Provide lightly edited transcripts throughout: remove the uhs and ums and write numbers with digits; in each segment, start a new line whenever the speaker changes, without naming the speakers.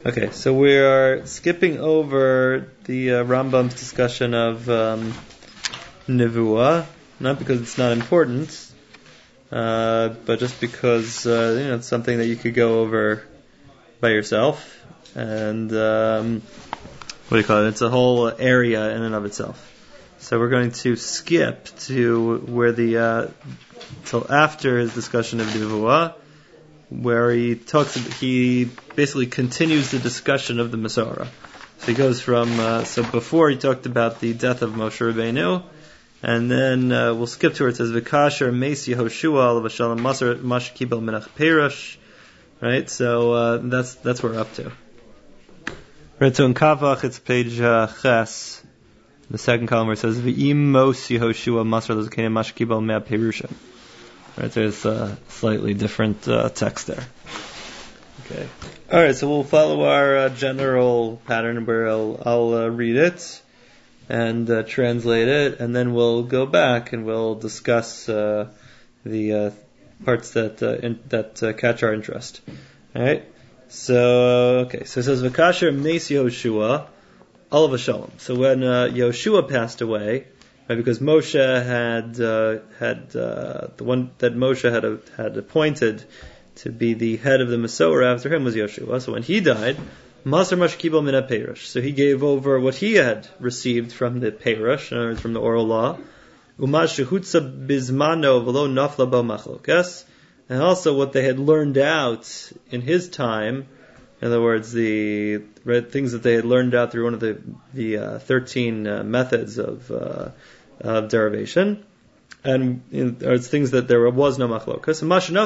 Okay, so we are skipping over the Rambam's discussion of Nevuah, not because it's not important, but just because it's something that you could go over by yourself, and what do you call it? It's a whole area in and of itself. So we're going to skip to where till after his discussion of Nevuah, where he basically continues the discussion of the Masorah. So he goes from, so before he talked about the death of Moshe Rabbeinu, and then we'll skip to where it says, V'kasher Meis Yehoshua L'Vashalom Masar Mash Kibel Menach Perush. Right, so that's where we're up to. Right, so in Kavach, it's page Ches, the second column where it says, V'im Mos Yehoshua Masar L'Zakenim Mash Kibel Mea Perushim. Right, there's a slightly different text there. Okay. All right, so we'll follow our general pattern where I'll read it and translate it, and then we'll go back and we'll discuss the parts that catch our interest. All right. So it says V'kasher Meis Yehoshua Olav Shalom. So when Yehoshua passed away. Right, because Moshe had the one that Moshe had appointed to be the head of the Masorah after him was Yoshua. So when he died, Masar Mash Kibel Mina Perush. So he gave over what he had received from the Perush, in other words, from the oral law. Umash Shehutza Bizmano V'lo Nafla Bo Machlokes, and also what they had learned out in his time. In other words, the things that they had learned out through one of the 13 methods of derivation, and it's things that there was no machlokas.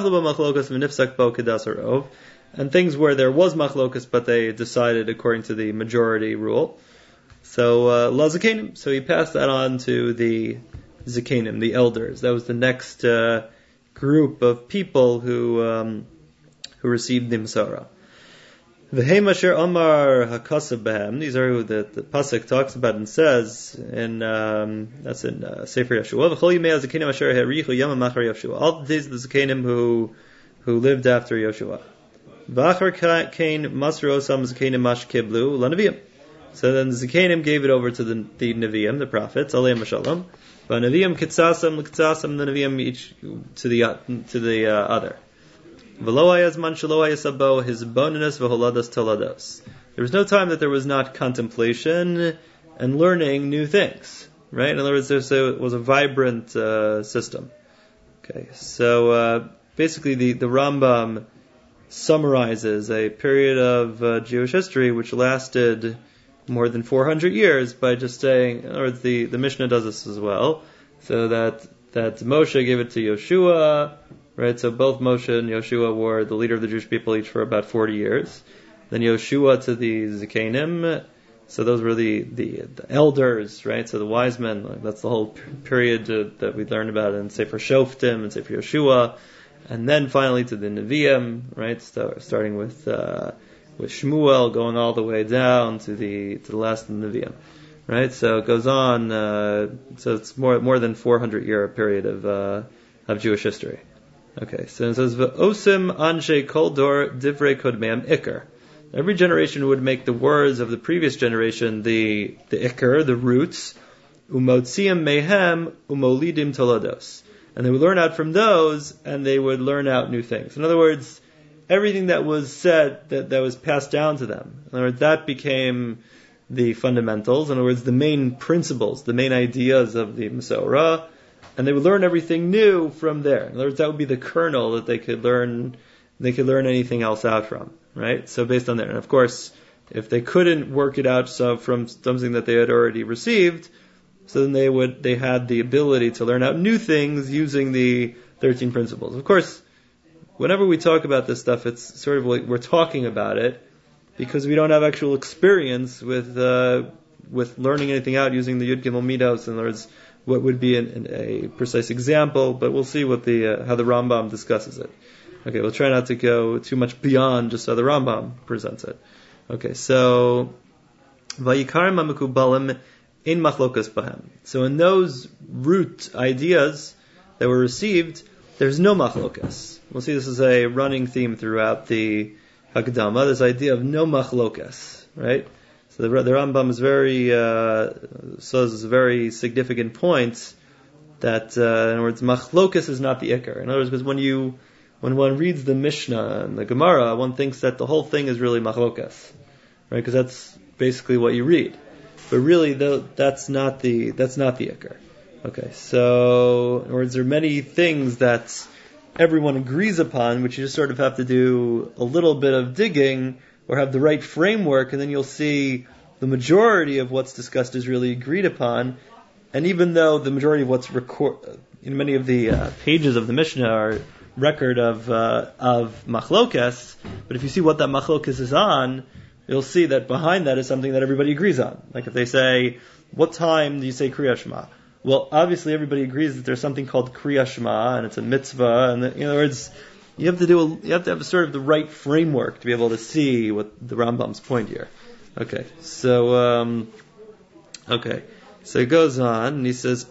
And things where there was machlokas, but they decided according to the majority rule. So lazakenim. So he passed that on to the zakenim, the elders. That was the next group of people who received the Masorah. V'heim asher amar hakasav b'hem. These are who the pasuk talks about and says that's in Sefer Yeshua. V'chol yimei hazakenim asher harichu yamam achar Yeshua. All the days of the zakenim who lived after Yeshua. V'achar kain masru osam zakenim mash kiblu lanaviyim. So then the zakenim gave it over to the Nevi'im, the prophets, aleim shalom. V'naviyim kitzasam l'kitzasam, the Nevi'im each to the other. There was no time that there was not contemplation and learning new things, right? In other words, it was a vibrant system. Okay, so basically the Rambam summarizes a period of Jewish history which lasted more than 400 years by just saying, in other words, the Mishnah does this as well, so that Moshe gave it to Yoshua. Right, so both Moshe and Yoshua were the leader of the Jewish people each for about 40 years. Then Yoshua to the Zakenim, so those were the elders, right? So the wise men. That's the whole period that we learned about in Sefer Shoftim and Sefer Yoshua, and then finally to the Nevi'im, right? Starting with Shmuel, going all the way down to the last of the Nevi'im, right? So it goes on. So it's more than 400 year period of Jewish history. Okay, so it says, V'osim anshe kol dor divrei kodmeim ikar. Every generation would make the words of the previous generation the ikar, the roots, umotziim mehem umolidim tolados. And they would learn out from those, and they would learn out new things. In other words, everything that was said, that was passed down to them. In other words, that became the fundamentals. In other words, the main principles, the main ideas of the Masorah. And they would learn everything new from there. In other words, that would be the kernel that they could learn anything else out from, right? So based on there. And of course, if they couldn't work it out from something that they had already received, so then they had the ability to learn out new things using the 13 principles. Of course, whenever we talk about this stuff, it's sort of like we're talking about it because we don't have actual experience with learning anything out using the Yud Gimel Midos. In other words, what would be a precise example, but we'll see how the Rambam discusses it. Okay, we'll try not to go too much beyond just how the Rambam presents it. Okay, so Vayikarim HaMekubalim in Machlokas Bahem. So in those root ideas that were received, there's no Machlokas. We'll see this is a running theme throughout the Hakdama, this idea of no machlokas, right? So the Rambam is says very significant points that, in other words, machlokas is not the ikar. In other words, because when one reads the Mishnah and the Gemara, one thinks that the whole thing is really machlokas, right? Because that's basically what you read. But really, that's not the ikar. Okay, so in other words, there are many things that everyone agrees upon, which you just sort of have to do a little bit of digging or have the right framework, and then you'll see the majority of what's discussed is really agreed upon. And even though the majority of what's in many of the pages of the Mishnah are record of machlokas, but if you see what that machlokas is on, you'll see that behind that is something that everybody agrees on. Like if they say, what time do you say Kriya Shema? Well, obviously everybody agrees that there's something called Kriya Shema, and it's a mitzvah, and in other words, you have to have sort of the right framework to be able to see what the Rambam's point here. Okay, so it goes on, and he says,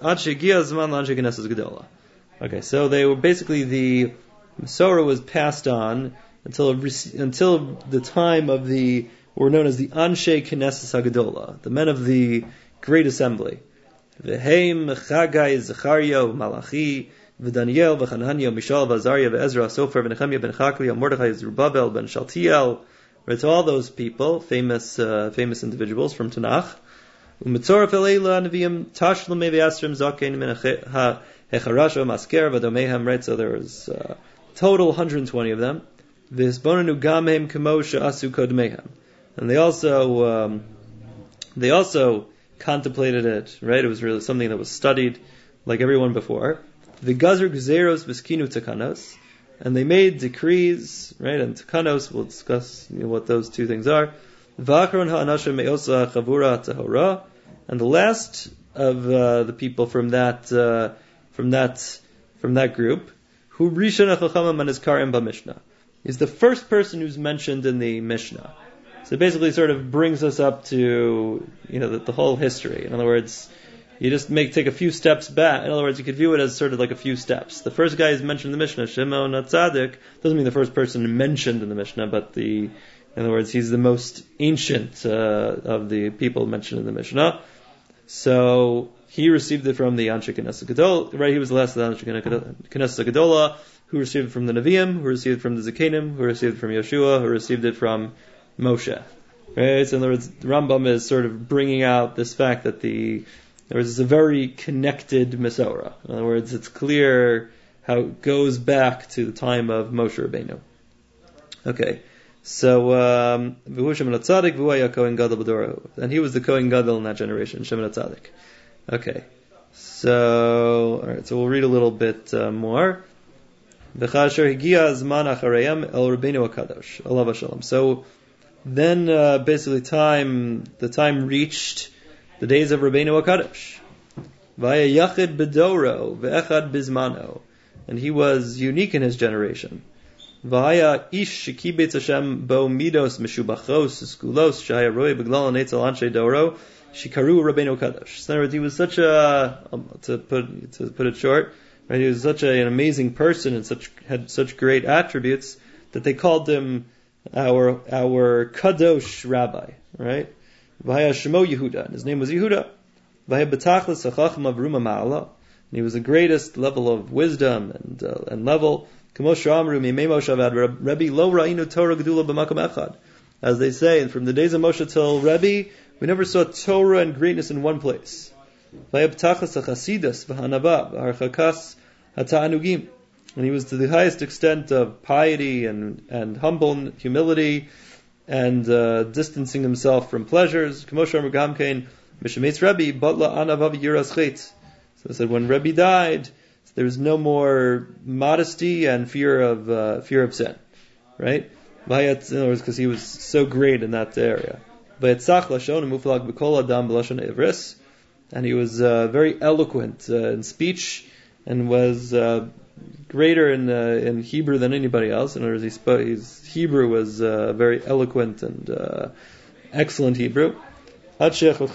okay, so they were basically, the Masorah was passed on until the time of the, were known as the Anshe Knesset HaGedolah, the men of the Great Assembly. V'heim, Chagai, Zechariah, Malachi, V'Daniel, V'Chananya, Mishael, V'Azariah, V'Ezra, Sofer, V'Nechemia, Ben Chakli, Mordechai, Zerubbabel, Ben Shaltiel, right, so all those people, famous individuals from Tanakh. U'Metzoraf Elela Neviim Tashlum Meviasrim Zakein Min Hecharasha Masker V'Domehem, right, so there was total 120 of them. V'Hisbonenu Gamhem Kamo She'asu Kodmehem, and they also contemplated it, right? It was really something that was studied like everyone before. The Gazar Gzeros V'Skinu Takanos, and they made decrees, right? And Takanos, we'll discuss what those two things are. V'Achron Ha'anashim Me'osa Chavura Tahora, and the last of the people from that group, who Rishon HaChachamim Manizkarim BaMishnah, is the first person who's mentioned in the Mishnah. So it basically sort of brings us up to, the whole history. In other words, you just take a few steps back. In other words, you could view it as sort of like a few steps. The first guy is mentioned in the Mishnah, Shimon HaTzadik, doesn't mean the first person mentioned in the Mishnah, but in other words, he's the most ancient of the people mentioned in the Mishnah. So he received it from the Anshe Knesset Gedolah, right? He was the last of the Anshe Knesset Gedolah, who received it from the Nevi'im, who received it from the Zakenim, who received it from Yeshua, who received it from Moshe. Right? So in other words, the Rambam is sort of bringing out this fact that there is a very connected Masorah. In other words, it's clear how it goes back to the time of Moshe Rabbeinu. Okay, so V'hu Shimon HaTzadik V'hu Haya Kohen Gadol B'Doro, and he was the Kohen Gadol in that generation, Shimon HaTzadik. Okay, so all right, so we'll read a little bit more. V'chasher Higia Zman Achareyam El Rabbeinu HaKadosh Alav HaShalom. So then, basically, the time reached the days of Rabbeinu HaKadosh. Vaya Yachid B'Doro V'Echad Bizmano, and he was unique in his generation. Vaya Ish Shekibetz Hashem Bo Midos Meshubachos Skulos Shaya Roy B'Glal Neitzel Anshe Doro Shikaru Rabbeinu HaKadosh. So in other words, he was such to put it short, right? He was such an amazing person and had such great attributes that they called him our Kadosh Rabbi, right? Vaya Shemo Yehuda, and his name was Yehuda. Vaya B'Tachlis HaChacham Avruma Ma'ala, and he was the greatest level of wisdom and level. K'mo Sh'amru Mimei Moshe Avad Rebbe Lo Ra'inu Torah Gedula B'Makom Echad. As they say, and from the days of Moshe till Rebbe, we never saw Torah and greatness in one place. Vaya B'Tachlis HaChasidus V'Hanava V'Harchakas HaTa'anugim. And he was to the highest extent of piety and humble humility and distancing himself from pleasures. So I said, when Rebbe died, there was no more modesty and fear of sin, right? In other words, because he was so great in that area. And he was very eloquent in speech and was greater in Hebrew than anybody else. In other words, his Hebrew was very eloquent and excellent Hebrew. Right? So in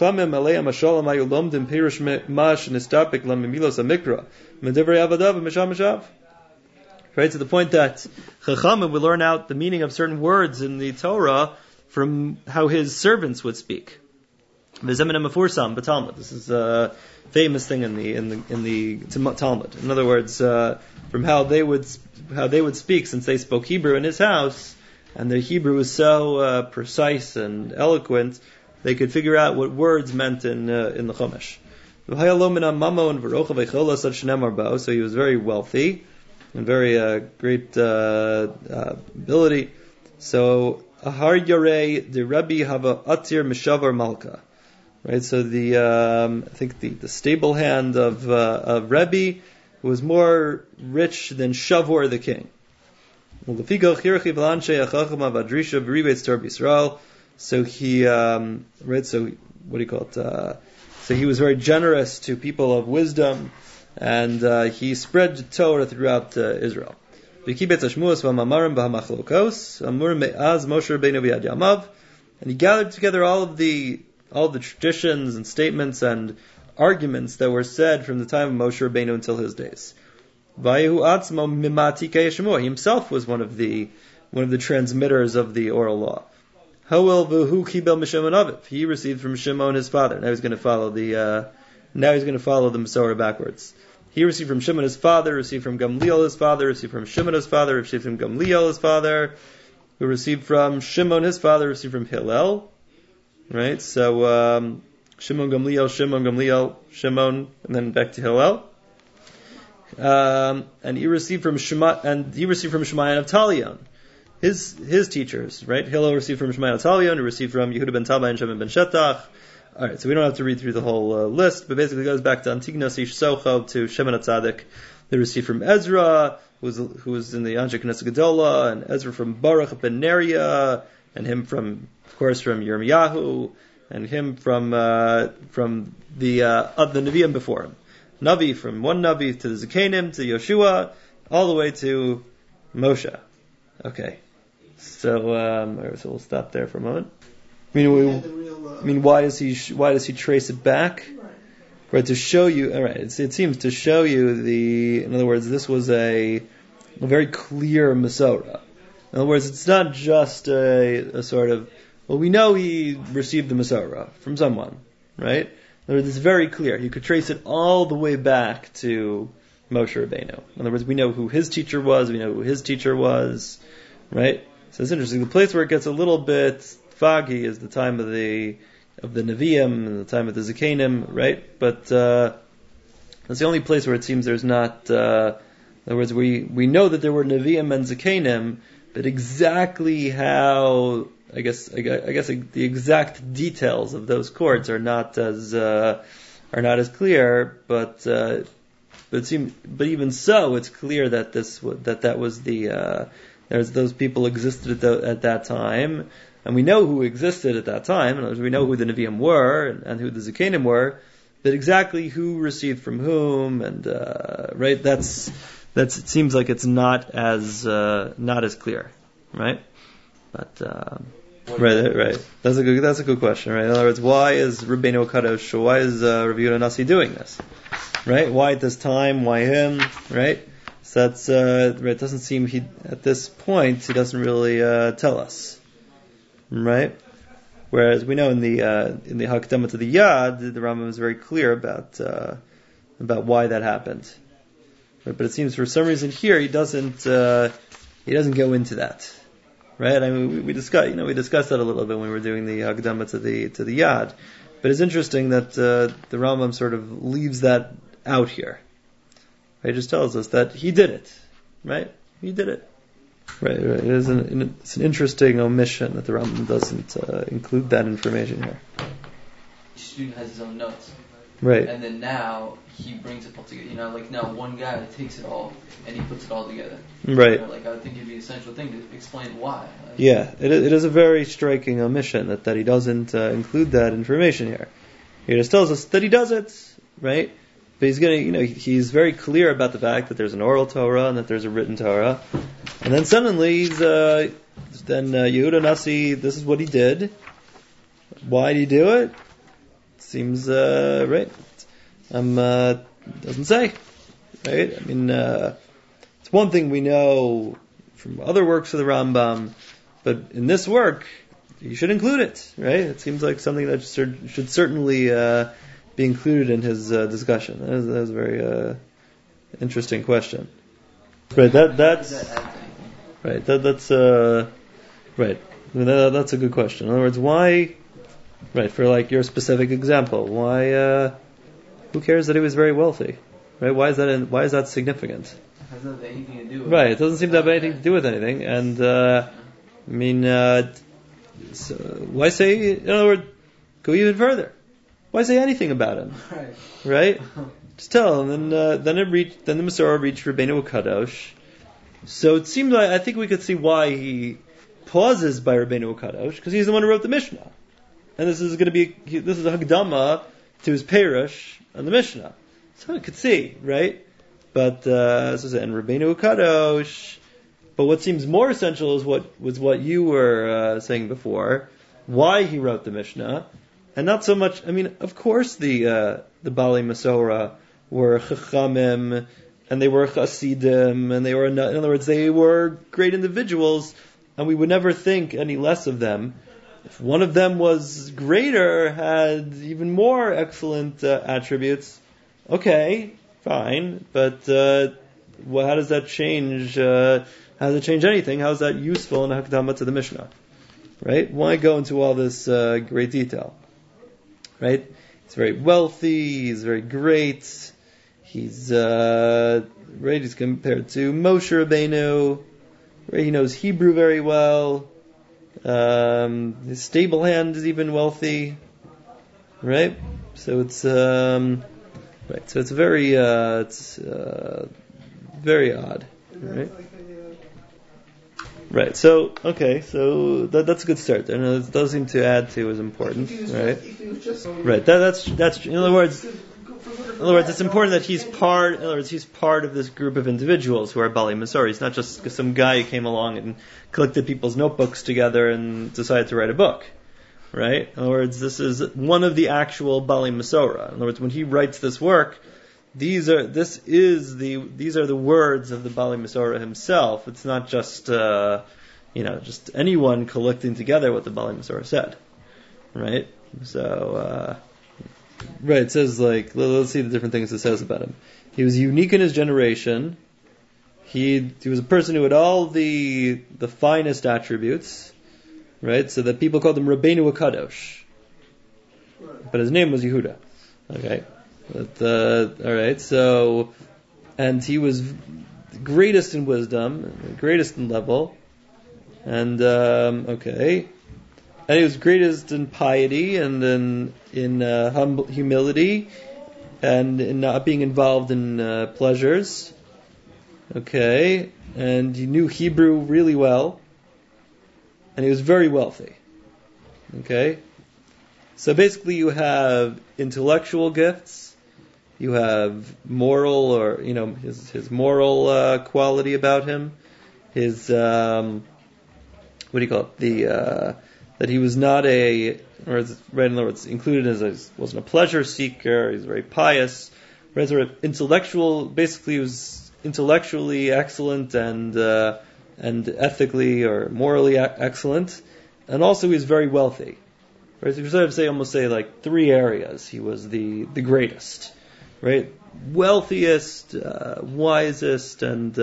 right? To the point that Chachamim would learn out the meaning of certain words in the Torah from how his servants would speak. This is a famous thing in the Talmud. In other words, from how they would speak, since they spoke Hebrew in his house, and the Hebrew was so precise and eloquent, they could figure out what words meant in the Chumash. So he was very wealthy and very great ability. So Ahar Yarei the Rebbe Hava Atir Mishavar Malka. Right, so I think the stable hand of Rebbe was more rich than Shavor the king. So he, right, so what do you call it? So he was very generous to people of wisdom, and he spread the Torah throughout Israel. And he gathered together all of the traditions and statements and arguments that were said from the time of Moshe Rabbeinu until his days. He himself was one of the transmitters of the oral law. He received from Shimon his father. Now he's going to follow the Masorah backwards. He received from Shimon his father, received from Gamliel his father, received from Shimon his father, received from Gamliel his father, who received from Shimon his father, received from Hillel. Right, so Shimon, Gamliel, Shimon, and then back to Hillel. And he received from Shema, and Talion, his teachers. Right, Hillel received from Shema and Talion, who received from Yehuda ben Tabai and Shimon ben Shetach. All right, so we don't have to read through the whole list, but basically it goes back to Antignos Ish Socho to Shimon HaTzadik. They received from Ezra, who was in the Anshe Knesset Gedola, and Ezra from Baruch ben Neriah, and him from Yirmiyahu, and him from the Nevi'im before him. Navi, from one Navi to the Zekanim, to Yoshua, all the way to Moshe. Okay. So we'll stop there for a moment. Why does he trace it back? Right, to show you, alright, it seems to show you in other words, this was a very clear Masorah. In other words, it's not just a sort of, well, we know he received the Masorah from someone, right? In other words, it's very clear. You could trace it all the way back to Moshe Rabbeinu. In other words, we know who his teacher was, we know who his teacher was, right? So it's interesting. The place where it gets a little bit foggy is the time of the Nevi'im and the time of the Zekanim, right? But that's the only place where it seems there's not. In other words, we know that there were Nevi'im and Zekanim, but exactly how, I guess the exact details of those courts are not as clear. But even so, it's clear that that was there's those people existed at that time. And we know who existed at that time, and we know who the Nevi'im were, and who the Zekanim were, but exactly who received from whom, and right, it seems like it's not as clear, right? But right. That's a good question, right? In other words, why is Rabbeinu Kadosh, why is Rabbi Yehuda Nasi doing this, right? Why at this time? Why him, right? So that's right. It doesn't seem at this point he doesn't really tell us. Right, whereas we know in the Hakdama to the Yad, the Rambam is very clear about why that happened. Right? But it seems for some reason here he doesn't go into that. Right? I mean, we discussed that a little bit when we were doing the Hakdama to the Yad. But it's interesting that the Rambam sort of leaves that out here. Right? He just tells us that he did it. Right? He did it. Right. It's an interesting omission that the Rambam doesn't include that information here.
Each student has his own notes.
Right.
And then now he brings it all together. Like now one guy takes it all and he puts it all together.
Right.
I think it'd be an essential thing to explain why.
Yeah, it is a very striking omission that he doesn't include that information here. He just tells us that he does it, right? But he's very clear about the fact that there's an oral Torah and that there's a written Torah. And then suddenly Yehuda Nasi, this is what he did. Why did he do it? Seems, right. Doesn't say. Right? I mean, it's one thing we know from other works of the Rambam, but in this work, you should include it, right? It seems like something that should certainly be included in his discussion. That is a very interesting question. Right, that's right. That's right. I mean, that's a good question. In other words, why? Right, for like your specific example, why? Who cares that he was very wealthy? Right? Why is that significant?
It has nothing anything to do with
right, it doesn't seem to have anything to do with anything. And so why say? In other words, go even further. Why say anything about him? Right? Just tell him. Then the Masorah reached Rabbeinu Kadosh. So it seems like I think we could see why he pauses by Rabbeinu Kadosh, because he's the one who wrote the Mishnah, and this is a Hagdama to his Perush on the Mishnah. So I could see, right? But and Rabbeinu Kadosh. But what seems more essential is what you were saying before, why he wrote the Mishnah, and not so much. I mean, of course, the Bali Masorah were Chachamim, and they were Chasidim, and they were, in other words, they were great individuals, and we would never think any less of them. If one of them was greater, had even more excellent attributes, okay, fine, but how does that change? How does it change anything? How is that useful in a Hakdama to the Mishnah? Right? Why go into all this great detail? Right? He's very wealthy, he's very great, he's compared to Moshe Rabbeinu, right? He knows Hebrew very well, his stable hand is even wealthy, right? So it's right. So it's very very odd, right? Right. So okay. So that's a good start. And it does seem to add to his importance, right? Right. That's in other words, it's important that he's part. In other words, he's part of this group of individuals who are Bali Masorah. He's not just some guy who came along and collected people's notebooks together and decided to write a book, right? In other words, this is one of the actual Bali Masorah. In other words, when he writes this work, these are the words of the Bali Masorah himself. It's not just just anyone collecting together what the Bali Masorah said, right? So right, it says let's see the different things it says about him. He was unique in his generation. He was a person who had all the finest attributes, right? So that people called him Rabbeinu Kadosh, but his name was Yehuda. Okay. But, all right, so, and he was the greatest in wisdom, greatest in level, and okay, and he was greatest in piety and in humility, and in not being involved in pleasures. Okay, and he knew Hebrew really well, and he was very wealthy. Okay, so basically you have intellectual gifts. You have moral, or his moral quality about him. His what do you call it? That he was not in other words, included as wasn't a pleasure seeker. He's very pious. Right, sort of intellectual. Basically, he was intellectually excellent and ethically or morally excellent, and also he's very wealthy. Right, so you sort of almost say like three areas. He was the greatest. Right, wealthiest, wisest, and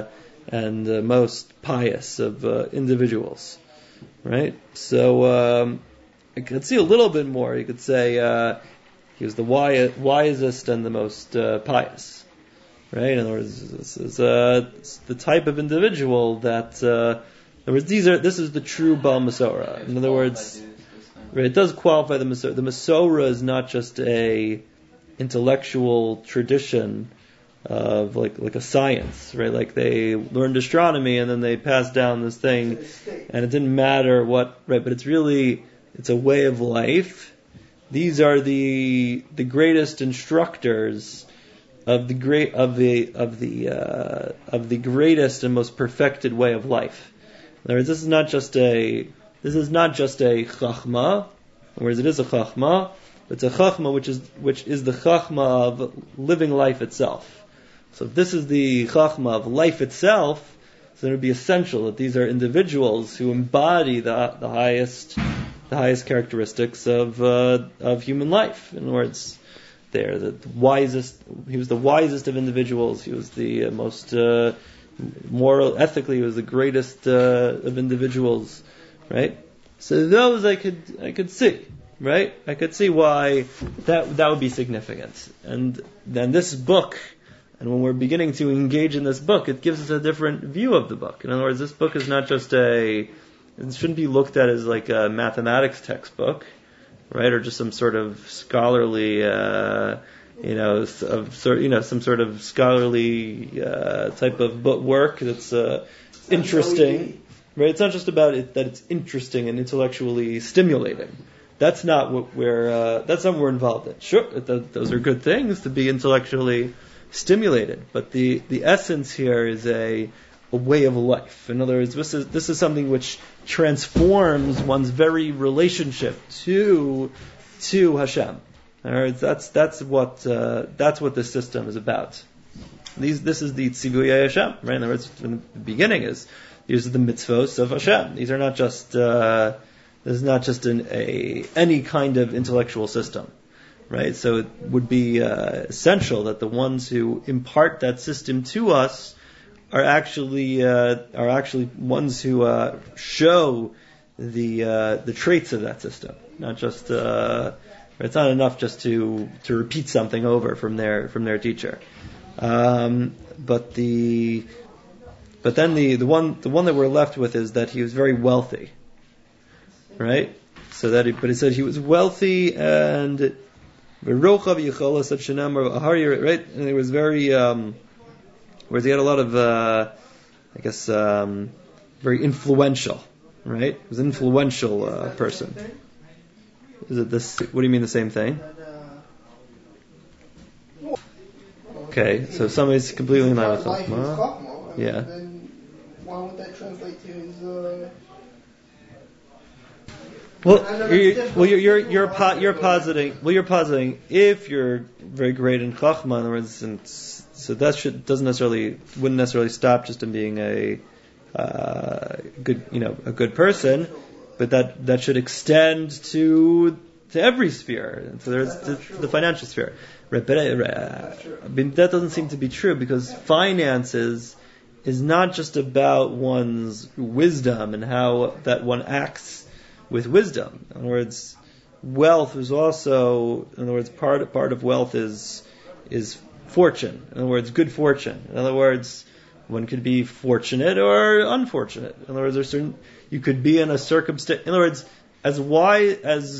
most pious of individuals. Right, so I could see a little bit more. You could say he was the wisest and the most pious. Right, in other words, this is the type of individual that. In other words, this is the true Bal Masorah. In other words, right, it does qualify the Masorah. The Masorah is not just a intellectual tradition of like a science, right? Like they learned astronomy and then they passed down this thing, and it didn't matter what, right? But it's a way of life. These are the greatest instructors of the greatest and most perfected way of life. In other words, this is not just a chachma, whereas it is a chachma. It's a chachma which is the chachma of living life itself, So if this is the chachma of life itself, so then it would be essential that these are individuals who embody the highest characteristics of human life. In other words, they're the wisest. He was the wisest of individuals. He was the most moral, ethically, he was the greatest of individuals, right? So those I could see, right? I could see why that would be significant. And then this book, and when we're beginning to engage in this book, it gives us a different view of the book. In other words, this book is not just it shouldn't be looked at as like a mathematics textbook, right? Or just some sort of scholarly, some sort of scholarly type of work that's interesting, right? It's not just about it that it's interesting and intellectually stimulating. That's not what we're involved in. Sure, those are good things to be intellectually stimulated, but the essence here is a way of life. In other words, this is something which transforms one's very relationship to Hashem. All right, that's what this system is about. This is the Tzivuyei Hashem, right? In other words, in the beginning these are the mitzvos of Hashem. These are not just this is not just any kind of intellectual system, right? So it would be essential that the ones who impart that system to us are actually ones who show the traits of that system, not just. It's not enough just to repeat something over from their teacher, but then the one that we're left with is that he was very wealthy, right? But he said he was wealthy and right, and he was very whereas he had a lot of very influential, right? He was an influential person. Is it this? What do you mean the same thing? Okay, so somebody's completely in line with Chachma. Yeah.
Then why would that translate to his?
You're positing if you're very great in Chachma, in other words, so that wouldn't necessarily stop just in being a good person. But that should extend to every sphere. So there's the financial sphere. But that doesn't seem to be true, because finances is not just about one's wisdom and how that one acts with wisdom. In other words, wealth is also, part of wealth is fortune. In other words, good fortune. In other words, one could be fortunate or unfortunate. In other words, you could be in a circumstance. In other words, as wise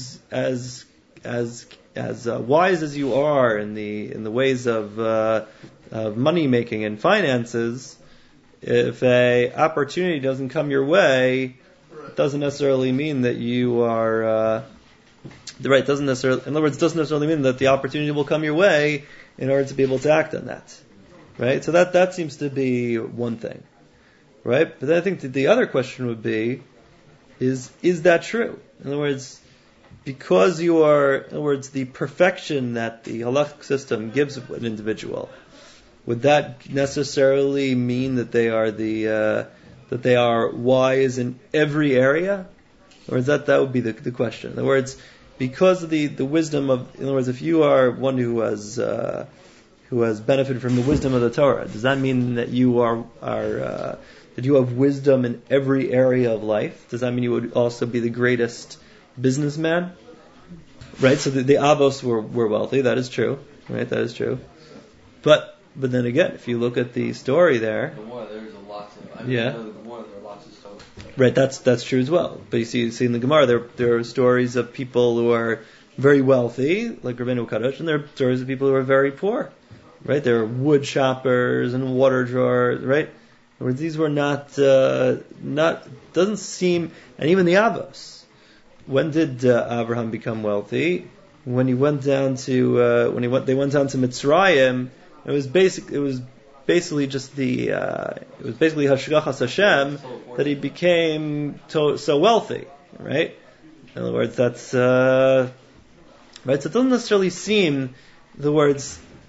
as you are in the ways of money making and finances, if a opportunity doesn't come your way, it doesn't necessarily mean that you are right. Doesn't necessarily mean that the opportunity will come your way in order to be able to act on that. Right. So that seems to be one thing. Right? But then I think that the other question would be, is that true? In other words, because the perfection that the halachic system gives an individual, would that necessarily mean that they are wise in every area? Or is that would be the question? In other words, because of the wisdom of, in other words, if you are one who has benefited from the wisdom of the Torah, does that mean that you that you have wisdom in every area of life? Does that mean you would also be the greatest businessman? Right? So the Avos were wealthy. That is true. Right? That is true. But then again, if you look at the story there,
there's lots of.
Yeah.
There are lots of stories.
Right. That's true as well. But you see in the Gemara there are stories of people who are very wealthy, like Rabbeinu Kadosh, and there are stories of people who are very poor. Right? There are wood choppers and water drawers. Right? Where these were not doesn't seem, and even the Avos. When did Abraham become wealthy? When he went down to they went down to Mitzrayim. It was basically just Hashgachas Hashem that he became so wealthy, right? In other words, that's right. So it doesn't necessarily seem, in other words,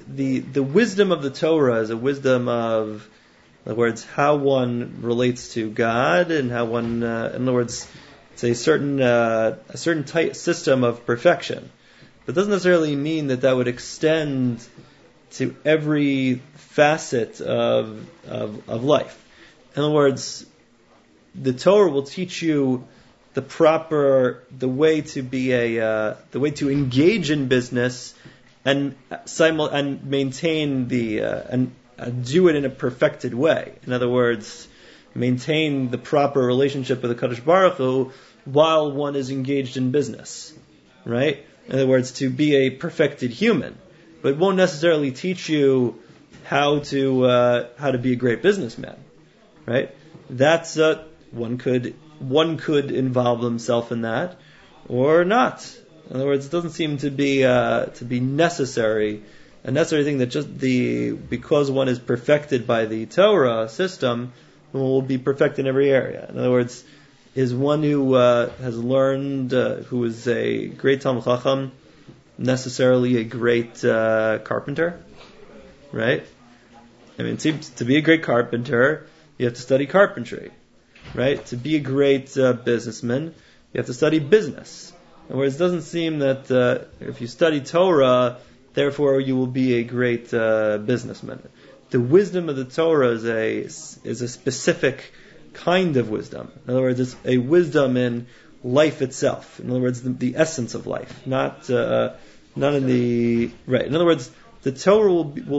the wisdom of the Torah is a wisdom of, in other words, how one relates to God and how one, in other words, it's a certain tight system of perfection. But it doesn't necessarily mean that would extend to every facet of life. In other words, the Torah will teach you the way to engage in business and maintain and do it in a perfected way. In other words, maintain the proper relationship with the Kadosh Baruch Hu while one is engaged in business, right? In other words, to be a perfected human, but it won't necessarily teach you how to be a great businessman, right? That's one could involve himself in that, or not. In other words, it doesn't seem to be necessary, a necessary thing that because one is perfected by the Torah system, one will be perfect in every area. In other words, is one who has learned, who is a great Talmid Chacham, necessarily a great carpenter, right? I mean, it seems to be a great carpenter, you have to study carpentry, right? To be a great businessman, you have to study business. In other words, it doesn't seem that if you study Torah, therefore you will be a great businessman. The wisdom of the Torah is a specific kind of wisdom. In other words, it's a wisdom in life itself. In other words, the essence of life, not in the right. In other words, the Torah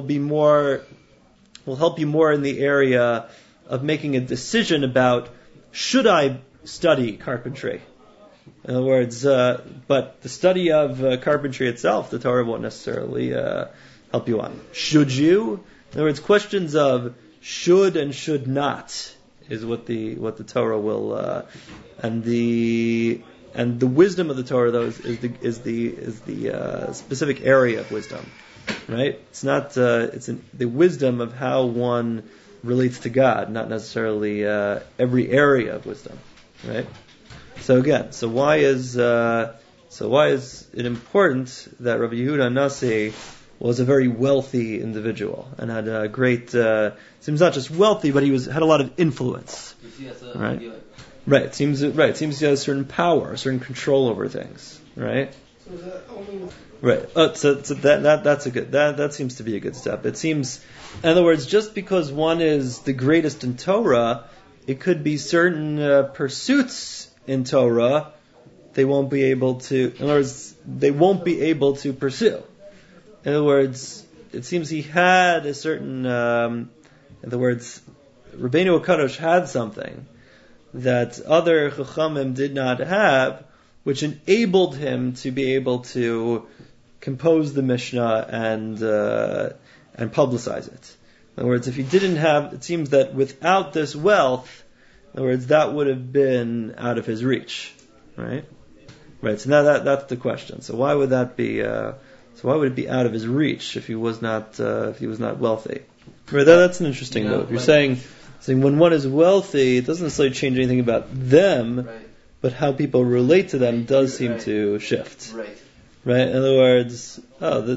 will help you more in the area of making a decision about, should I study carpentry? In other words, but the study of carpentry itself, the Torah won't necessarily help you on. Should you? In other words, questions of should and should not is what the Torah will, and the wisdom of the Torah though is the specific area of wisdom, right? It's not the wisdom of how one relates to God, not necessarily every area of wisdom, right? So again, why is it important that Rabbi Yehuda Nasi was a very wealthy individual and had a great, seems not just wealthy, but he had a lot of influence, right? Right. It seems he has a certain power, a certain control over things, right?
So is that only
right. So that's a good. That seems to be a good step. It seems, in other words, just because one is the greatest in Torah, it could be certain pursuits in Torah they won't be able to. In other words, they won't be able to pursue. In other words, it seems he had a certain. In other words, Rabbeinu HaKadosh had something that other Chachamim did not have, which enabled him to be able to compose the Mishnah and publicize it. In other words, if he didn't have, it seems that without this wealth, in other words, that would have been out of his reach, right? Right. So now that's the question. So why would that be? So why would it be out of his reach if he was not wealthy? Right. That's an interesting note. You're saying when one is wealthy, it doesn't necessarily change anything about them, right, but how people relate to them does seem to shift. Right. In other words, in other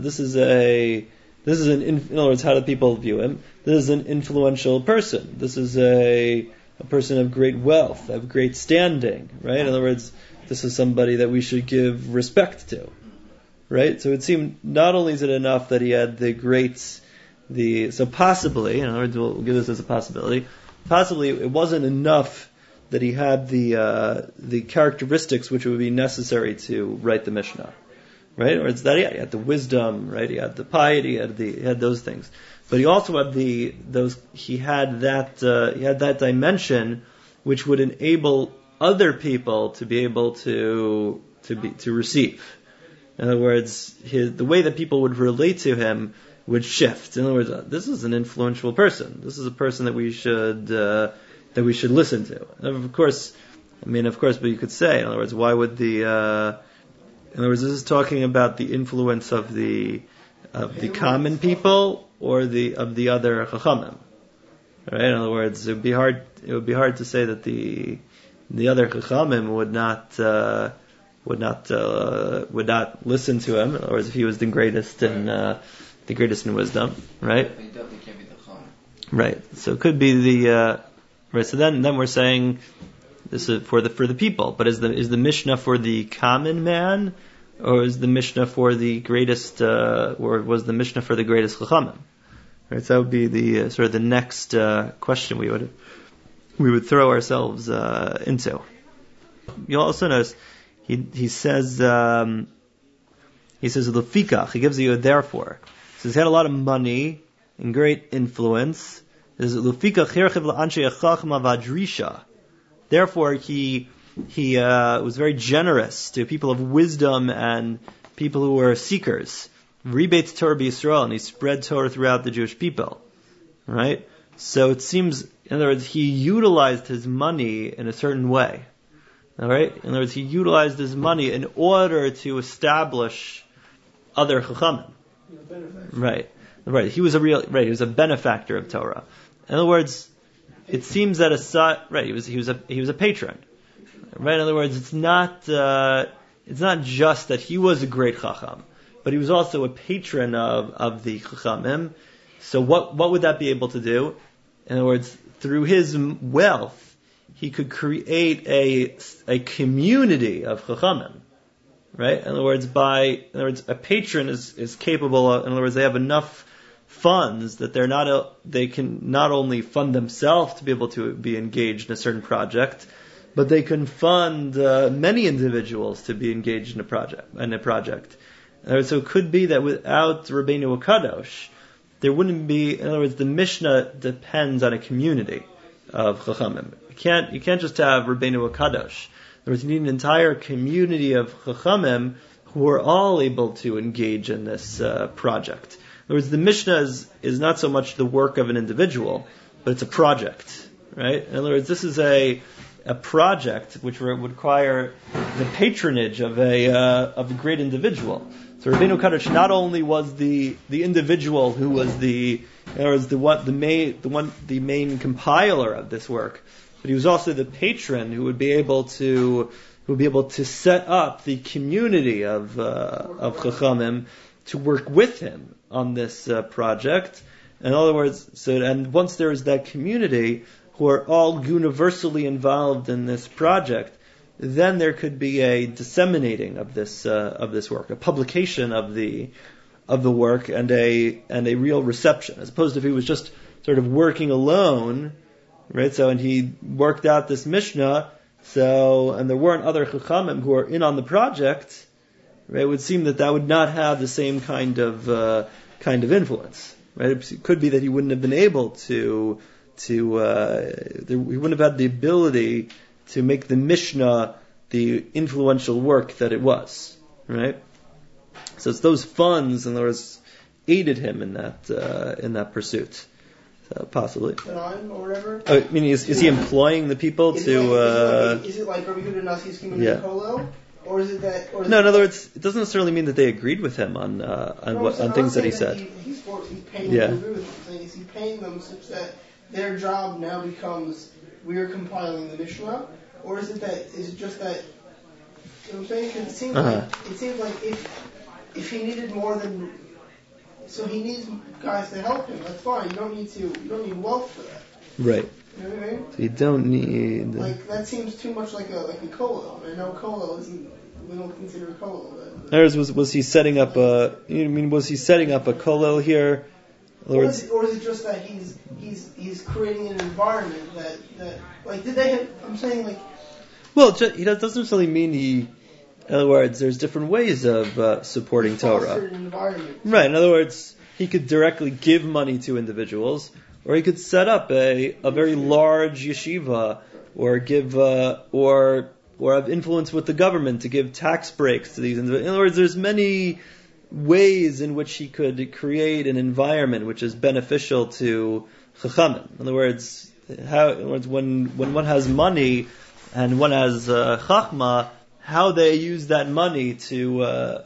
words, how do people view him? This is an influential person. This is a person of great wealth, of great standing, right? In other words, this is somebody that we should give respect to, right? So it seemed not only is it enough that he had so possibly, in other words, we'll give this as a possibility, possibly it wasn't enough that he had the characteristics which would be necessary to write the Mishnah, right? Or it's that he had the wisdom, right? He had the piety, he had those things, but he also had he had that dimension which would enable other people to be able to receive. In other words, the way that people would relate to him would shift. In other words, this is an influential person. This is a person that we should listen to. And of course, but you could say, in other words, why would in other words, this is talking about the influence of the common people or of the other chachamim, right? In other words, it would be hard to say that the other chachamim would not listen to him. In other words, if he was the greatest in the greatest in wisdom, right?
They definitely can't be the Chacham.
Right. So it could be the right. So then we're saying this is for the people. But is the Mishnah for the common man, or is the Mishnah for the greatest, or was the Mishnah for the greatest Chachamim? Right. So that would be the sort of the next question we would throw ourselves into. You'll also notice he says lefikach. He gives you a therefore. So he's had a lot of money and great influence. Therefore, he was very generous to people of wisdom and people who were seekers. Rebates Torah b'Yisrael, and he spread Torah throughout the Jewish people. Right? So it seems, in other words, he utilized his money in a certain way. All right? In other words, he utilized his money in order to establish other chachamim. Right. He was a benefactor of Torah. In other words, it seems that he was a patron. Right. In other words, it's not just that he was a great chacham, but he was also a patron of the chachamim. So what would that be able to do? In other words, through his wealth, he could create a community of chachamim. Right? In other words, a patron is capable of, in other words, they have enough funds that they can not only fund themselves to be able to be engaged in a certain project, but they can fund many individuals to be engaged in a project. So it could be that without Rabbeinu Kadosh, there wouldn't be, in other words, the Mishnah depends on a community of chachamim. You can't just have Rabbeinu Kadosh. In other words, you need an entire community of chachamim who are all able to engage in this project. In other words, the Mishnah is not so much the work of an individual, but it's a project, right? In other words, this is a project which would require the patronage of a great individual. So Rabbeinu Kadosh not only was the individual who was the main compiler of this work, but he was also the patron who would be able to set up the community of chachamim to work with him on this project. In other words, and once there is that community who are all universally involved in this project, then there could be a disseminating of this work, a publication of the work, and a real reception, as opposed to if he was just sort of working alone. Right, so and he worked out this Mishnah, and there weren't other chachamim who were in on the project. Right, it would seem that would not have the same kind of influence. Right, it could be that he wouldn't have been able he wouldn't have had the ability to make the Mishnah the influential work that it was. Right, so it's those funds, in other words, aided him in that pursuit. Possibly.
Or whatever.
Oh, I mean, is he employing the people
is
to?
Is it like Rabbi Yehuda Nasi's community Kolo, or is it that? Or is
no, in other words, it doesn't necessarily mean that they agreed with him on things that he said.
He's paying them to agree with him. Is he paying them such that their job now becomes we're compiling the Mishnah, or is it just that? You know what I'm saying? Because it seems like if he needed more than. So he needs guys to help him. That's fine. You don't need wealth for that.
Right.
You know what I mean?
So you don't need.
Like that seems too much like a kollel. I know kollel isn't. We don't consider a kollel.
Was he setting up a? Was he setting up a kollel here?
Or is it just that he's creating an environment that like did they have? I'm saying like.
Well, he doesn't necessarily mean he. In other words, there's different ways of supporting Torah. Right. In other words, he could directly give money to individuals, or he could set up a very large yeshiva, or give or have influence with the government to give tax breaks to these individuals. In other words, there's many ways in which he could create an environment which is beneficial to chachamim. In other words, when one has money and one has chachma, how they use that money to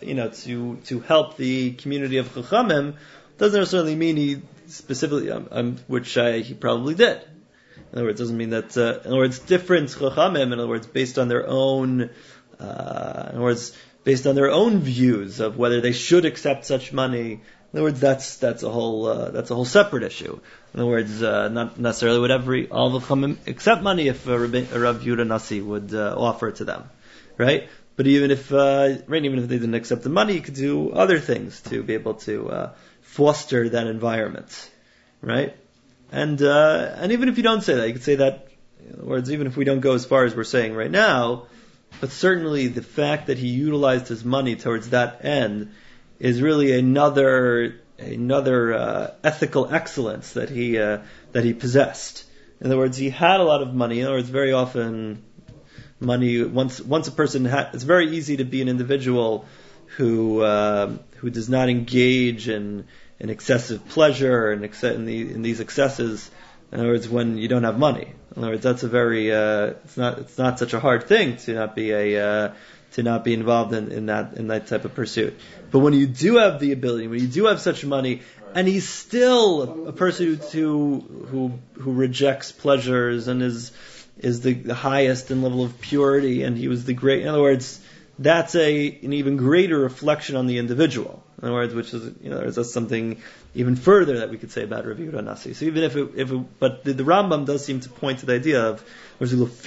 help the community of chachamim doesn't necessarily mean he specifically, he probably did. In other words, it doesn't mean that. In other words, different chachamim. In other words, based on their own. In other words, based on their own views of whether they should accept such money. In other words, that's a whole separate issue. In other words, not necessarily would all the Chachamim accept money if Rav Yehuda Nasi would offer it to them, right? But even if they didn't accept the money, you could do other things to be able to foster that environment, right? And even if you don't say that, you could say that. In other words, even if we don't go as far as we're saying right now, but certainly the fact that he utilized his money towards that end is really another ethical excellence that he possessed. In other words, he had a lot of money. In other words, very often money, once a person it's very easy to be an individual who does not engage in excessive pleasure and in these excesses. In other words, when you don't have money. In other words, that's a very it's not such a hard thing to not be involved in that type of pursuit. But when you do have the ability, when you do have such money, and he's still a person who rejects pleasures and is the highest in level of purity, and he was the great. In other words, that's an even greater reflection on the individual. In other words, which is that's something even further that we could say about Rav Yehuda Nasi. So even but the Rambam does seem to point to the idea of, in other words,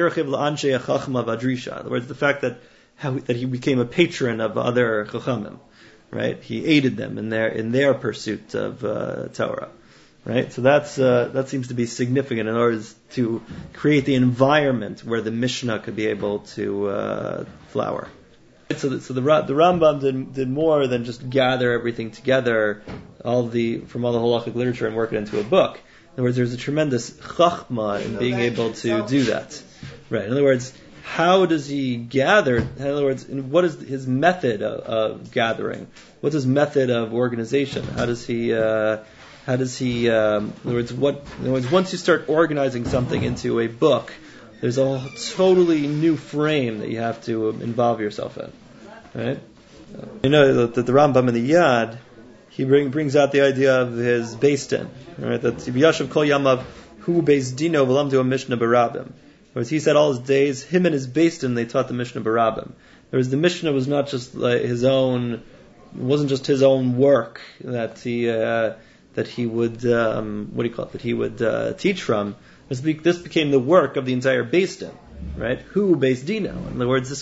the fact that he became a patron of other Chachamim, right? He aided them in their pursuit of Torah, right? So that seems to be significant in order to create the environment where the Mishnah could be able to flower. So the Rambam did more than just gather everything together, from all the halachic literature, and work it into a book. In other words, there's a tremendous chachma in being able to do that. Right. In other words, how does he gather? In other words, what is his method of gathering? What's his method of organization? How does he? In other words, once you start organizing something into a book, there's a totally new frame that you have to involve yourself in, right? You know that the Rambam in the Yad, he brings out the idea of his Beis Din, right? That Yashav Kol Yamav Hu Beis Dino V'Lamdu Mishnah Barabim. Whereas he said all his days, him and his Beis Din, they taught the Mishnah Barabim. Whereas the Mishnah was not just like his own, it wasn't just his own work that he would that he would teach from. This became the work of the entire Beis Din, right? Who Beis Dino? In other words,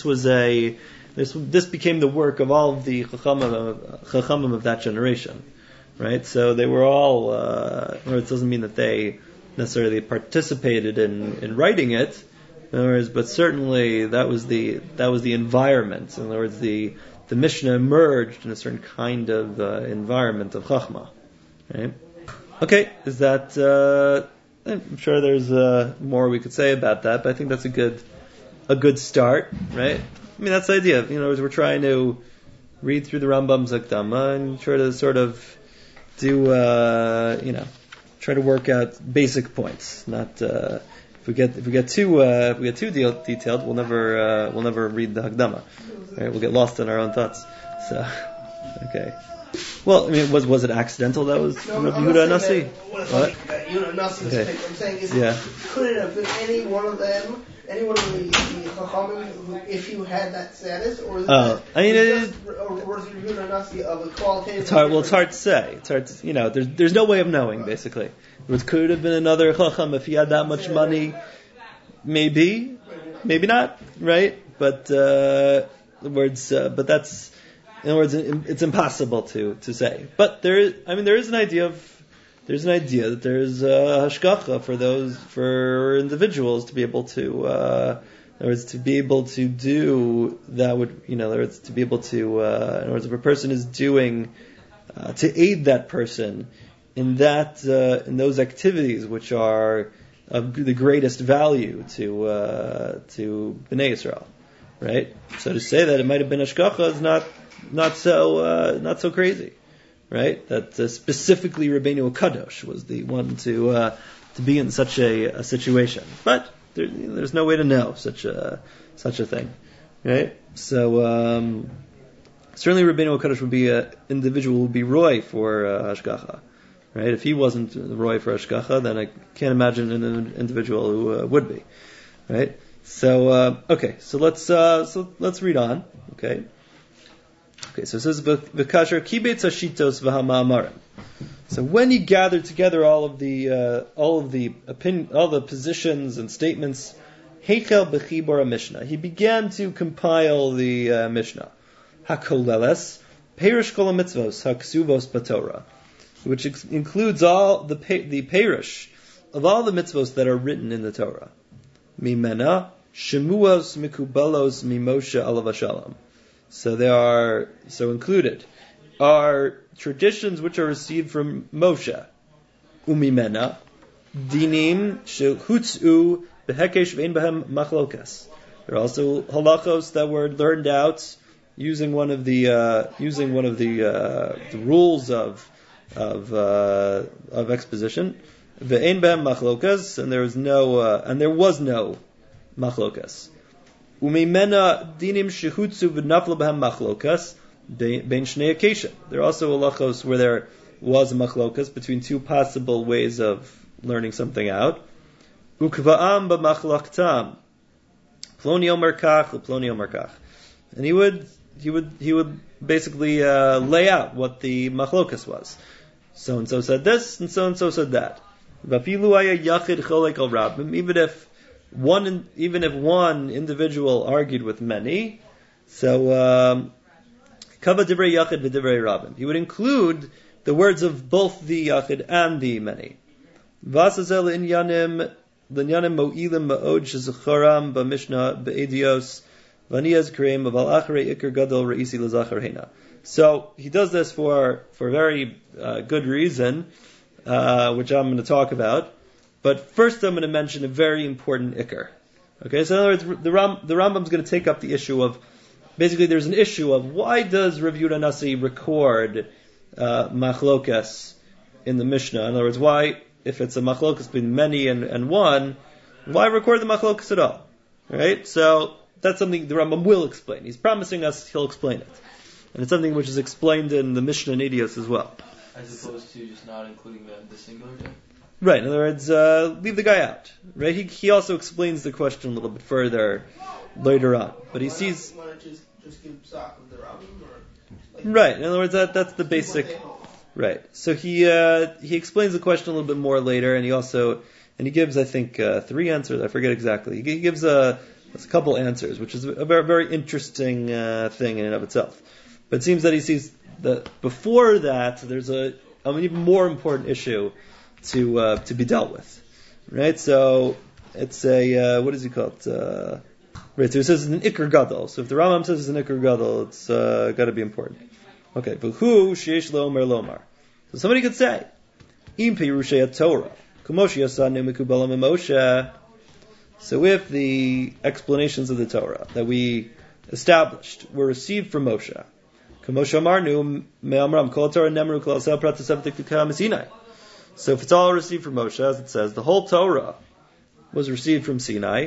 this became the work of all of the Chachamim of that generation, right? So they were all. It doesn't mean that they necessarily participated in writing it, in other words, but certainly that was the environment. In other words, the Mishnah emerged in a certain kind of environment of Chachma, right? Okay, is that? I'm sure there's more we could say about that, but I think that's a good start, right? I mean, that's the idea. As we're trying to read through the Rambam's Akdama and try to sort of do, try to work out basic points. Not if we get too detailed, we'll never read the Hakdama. Right? We'll get lost in our own thoughts. So, okay. Well, I mean, was it accidental that was Rav Yehuda Nasi? What?
Yehuda Nasi's
Okay.
pick. I'm saying
Yeah.
Could it have been any one of them, any one of the Chachamim, if you had that status, or is it
I mean,
or is Yehuda Nasi of a qualitative?
it's hard. Well, it's hard to say. It's hard to, there's no way of knowing. Basically, it could have been another Chacham if he had that much money. Maybe not. Right? But but that's. In other words, it's impossible to say. But there is an idea that there's hashgacha for individuals to be able to, in other words, to be able to do that would, in other words, to be able to, in other words, if a person is doing, to aid that person in those activities which are of the greatest value to Bnei Yisrael, right? So to say that it might have been hashgacha is not so crazy, right? That specifically Rabbeinu Kadosh was the one to be in such a situation, but there's no way to know such a thing, right? So certainly Rabbeinu Kadosh would be an individual who would be roy for hashgacha, right? If he wasn't roy for hashgacha, then I can't imagine an individual who would be, right? So okay, so let's read on, okay. Okay, so it says v'kasher kibetz hashitos v'hama'amarim. So when he gathered together all the positions and statements, heichel b'chibor Mishnah, he began to compile the Mishnah. Hakoleles perish kol mitzvos haksuvos b'Torah, which includes all the perish of all the mitzvos that are written in the Torah. Mimena shemuos mikubalos mimoshe alav shalom. So included are traditions which are received from Moshe. Umimena dinim shehutzu behekesh ve'en behem machlokas. There are also halachos that were learned out using one of the rules of exposition. Ve'en behem machlokas, and there was no machlokas. Umimena dinim shehutzu v'nafla behem machlokas bein shnei akesha. There are also halachos where there was a machlokas between two possible ways of learning something out. Ukva'am b'machloktam ploni omer kach u'ploni omer kach, and he would basically lay out what the machlokas was. So and so said this, and so said that. V'afilu haya yachid cholek al rabbim, even if one individual argued with many, so kava divrei yachid v'divrei rabbim, he would include the words of both the yachid and the many. Vasazel inyanim l'inyanim mo'ilim ma'od shezuchoram b'mishnah be'edios v'niyaz kareim aval acharei ikar gadol re'isi l'zachar hena. So he does this for a very good reason, which I'm going to talk about. But first I'm going to mention a very important ikar. Okay, so in other words, the Rambam is going to take up the issue of, basically there's an issue of why does Rav Yehuda Nasi record machlokas in the Mishnah? In other words, why, if it's a machlokas between many and one, why record the machlokas at all? Right? So that's something the Rambam will explain. He's promising us he'll explain it. And it's something which is explained in the Mishnah and Idios as well.
As opposed to just not including the singular term?
Right, in other words, leave the guy out. Right? He also explains the question a little bit further later on. But he sees...
Why not just give psak of the Rambam?
Right, in other words, that's the basic... Right. So he explains the question a little bit more later, and he gives, I think, 3 answers. I forget exactly. He gives a couple answers, which is a very, very interesting thing in and of itself. But it seems that he sees that before that, there's an even more important issue to be dealt with, right? So it's what is he called? Right. So it says it's an ikar gadol. So if the Rambam says it's an ikar gadol, it's got to be important. Okay. But who sheish lomer lomar? So somebody could say, im perushei Torah, kumoshi yasanu mikubalam Moshe. So if the explanations of the Torah that we established were received from Moshe, kumosh amarnu me'amram kol Torah nemru kol asel prat tesavtik tukam Sinai. So if it's all received from Moshe, as it says, the whole Torah was received from Sinai.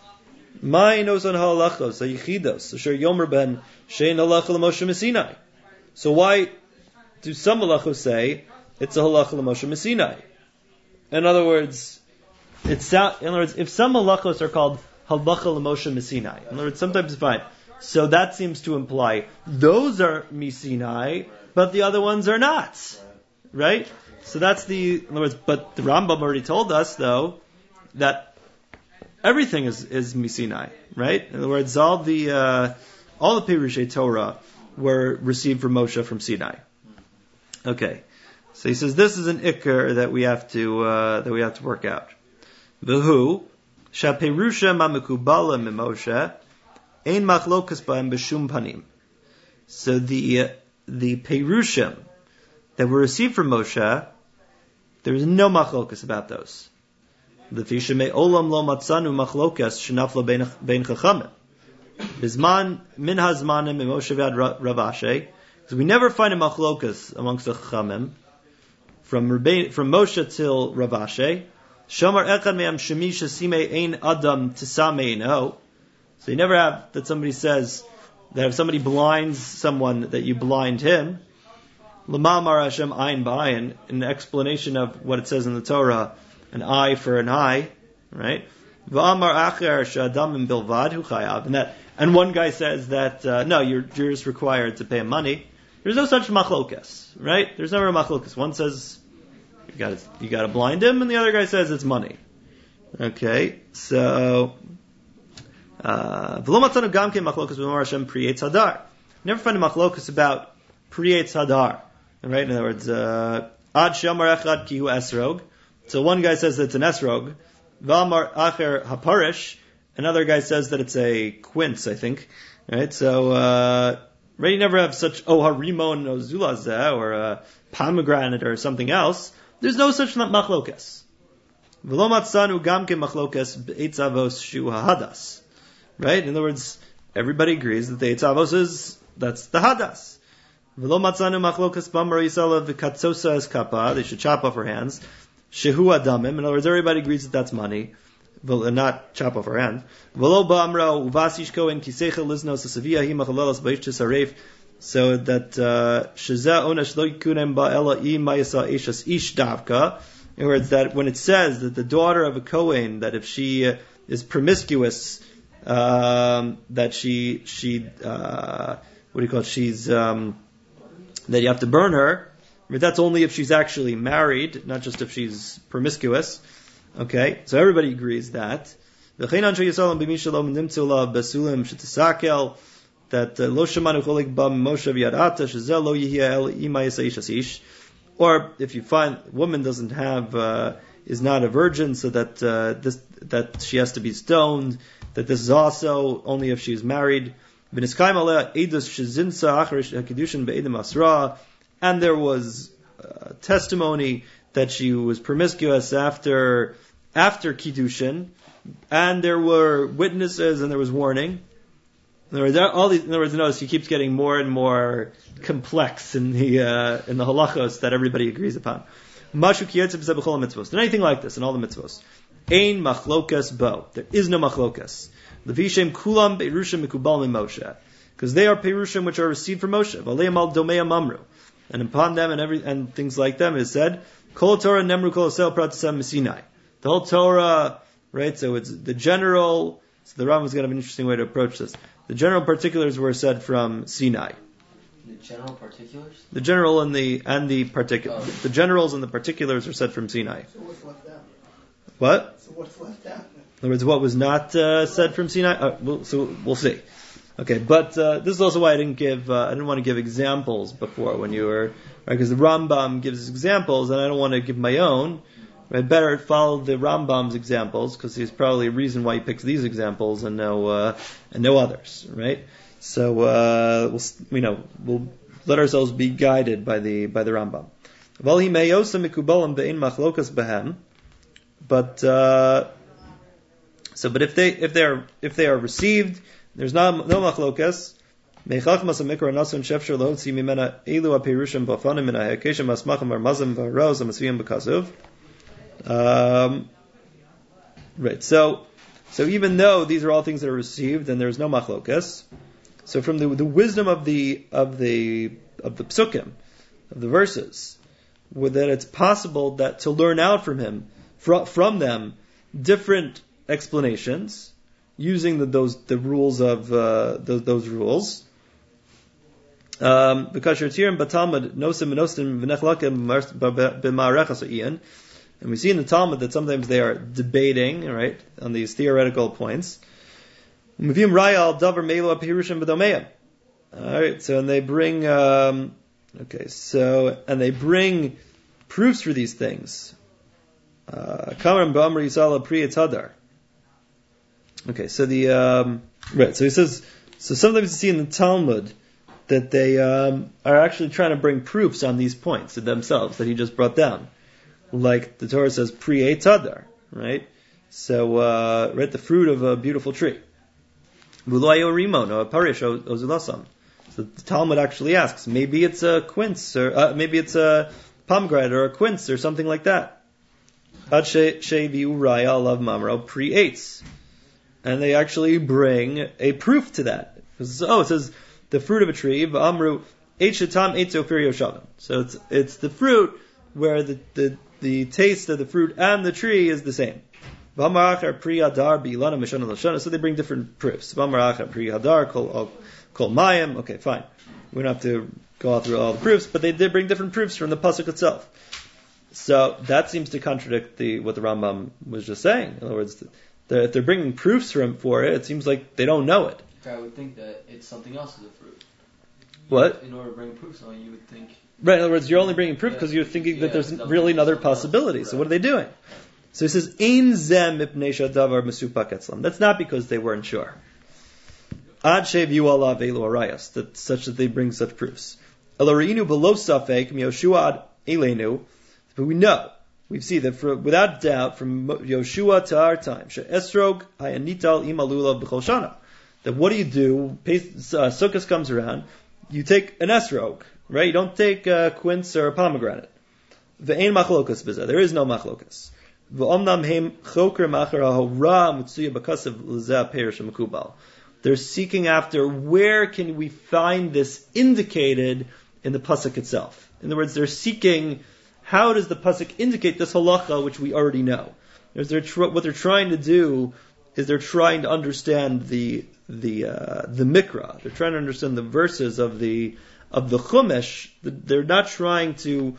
My noson halachos hayichidos asher yomer ben shein halacha l'Moshe Sinai. So why do some halachos say it's a halacha l'Moshe Sinai? In other words, if some halachos are called halacha l'Moshe Sinai, in other words, sometimes it's fine. So that seems to imply those are Sinai, but the other ones are not, right? So that's in other words, but the Rambam already told us, though, that everything is Sinai, right? In other words, all the Perushei Torah were received from Moshe from Sinai. Okay, so he says this is an ikar that we have to work out. V'hu shaperusha mamikubala mimoshe ein machlokas b'hem b'shum panim. So the perushim that were received from Moshe, there is no machlokas about those. The Fishame Olam lo matzanu machlokas shenafla bein chachamim. Bizman min hazmanim Moshe v'ad Rav Ashe, because we never find a machlokas amongst the chachamim from Moshe till Rav Ashe. Shamar echad me'am shemish simei ein adam tisamei no. So you never have that somebody says that if somebody blinds someone that you blind him. L'ma'amar Hashem ayin b'ayin, an explanation of what it says in the Torah, an eye for an eye, right? V'amar acher shadamim bilvad hu chayav. And one guy says that, no, you're just required to pay him money. There's no such machlokas, right? There's never a machlokas. One says, you gotta blind him, and the other guy says it's money. Okay, so, v'lo matzanu gamke machlokas b'mar Hashem priyetz hadar. Never find a machlokas about priyetz hadar. Right? In other words, ad shamar echad ki hu esrog. So one guy says that it's an esrog. V'amar acher haparish. Another guy says that it's a quince, I think. Right? So, right, you never have such, harimon o zulazeh, or a pomegranate or something else. There's no such machlokas. V'lo matzanu gamke machlokas be'etz avos shu hadas. Right? In other words, everybody agrees that the eitz avos that's the hadas. V'lo matzanu machlokas b'amar yisala v'katzosa es kappa, they should chop off her hands. Shehu adamim, in other words, everybody agrees that that's money. Not chop off her hand. V'lo ba'amra uvasishko en kisecha liznos asaviyah hi machalalas b'ishtis haref, so that shezeh onesh lo yikunem ba'ela I mayasa eshas ish davka. In other words, that when it says that the daughter of a Kohen, that if she is promiscuous, that she what do you call it? She's that you have to burn her. But that's only if she's actually married, not just if she's promiscuous. Okay, so everybody agrees that. That lo shemanu cholik ba moshav yadata shezel lo yihya el imayis ish. Or if you find a woman doesn't have is not a virgin, so that that she has to be stoned. That this is also only if she is married. And there was testimony that she was promiscuous after Kiddushin, and there were witnesses and there was warning. In other words, notice he keeps getting more and more complex in the halachos that everybody agrees upon. Anything like this in all the mitzvos. Ein machlokas bo. There is no machlokas. Levishem kulam beirusha mikubal Moshe, because they are perushim which are received from Moshe. V'aleim al domei mamru, and upon them and things like them is said kol Torah nemru kol asel pratisam Sinai. The whole Torah, right? So it's the general. So the Rambam is going to have an interesting way to approach this. The general particulars were said from Sinai.
The general particulars?
The general and the particulars. Oh. The generals and the particulars are said from Sinai.
So what's left out?
What?
So what's left out?
In other words, what was not said from Sinai? So we'll see. Okay, but this is also why I didn't want to give examples before when you were, right? Because the Rambam gives examples, and I don't want to give my own. Right? Better follow the Rambam's examples, because there's probably a reason why he picks these examples and no others, right? So we'll let ourselves be guided by the Rambam. But but if they are received, there's no machlokas. Right. So even though these are all things that are received, and there's no machlokas, so from the wisdom of the psukim, of the verses, that it's possible that to learn out from them different explanations using the rules of those rules. Because Shirtirim Batalmud Nosim Nosim V'Nechlakim B'Ma'arechas Ian, and we see in the Talmud that sometimes they are debating, right, on these theoretical points. Muvim Raya al Davar Meilu Apirushim B'Domeim. All right, so and they bring they bring proofs for these things. Kamram B'Amr Yisala Pri Hadar. Okay, so so he says, so sometimes you see in the Talmud that they are actually trying to bring proofs on these points to themselves that he just brought down. Like the Torah says, Pri Hadar, right? So, right, the fruit of a beautiful tree. V'lo rimon, or parish ozulasam. So the Talmud actually asks, maybe it's a quince, or maybe it's a pomegranate or a quince or something like that. Ad sheviu raya alav mamro pre-eitz. And they actually bring a proof to that. It says the fruit of a tree. V'amru eitzatam eitzofir yoshavim. So it's the fruit where the taste of the fruit and the tree is the same. So they bring different proofs. Kol mayim. Okay, fine. We don't have to go through all the proofs, but they did bring different proofs from the pasuk itself. So that seems to contradict what the Rambam was just saying. In other words, if they're bringing proofs for it, it seems like they don't know it.
I would think that it's something else as a fruit.
What?
In order to bring proofs on, you would think.
Right. In other words, you're only bringing proof because you're thinking that there's really another possibility. So what are they doing? So he says, "Ein zem mipnei shadavar mesupak etzlam." That's not because they weren't sure. Ad sheviu alav elu arayas, that such that they bring such proofs. Elareinu below safek miyoshua ad elenu. But we know, we see that without doubt, from Yoshua to our time, she'esrog hayanital imalulav b'chol shana. That what do? Sukkot comes around, you take an esrog, right? You don't take a quince or a pomegranate. Ve'ein machlokas b'zeh. There is no machlokas. Ve'omnam heim choker machar ha'hora mutsuya b'kasav l'zeh perish ha'makubal. They're seeking after where can we find this indicated in the pasuk itself. In other words, they're seeking how does the pasuk indicate this halacha which we already know. What they're trying to do is they're trying to understand the mikra. They're trying to understand the verses of the chumash. They're not trying to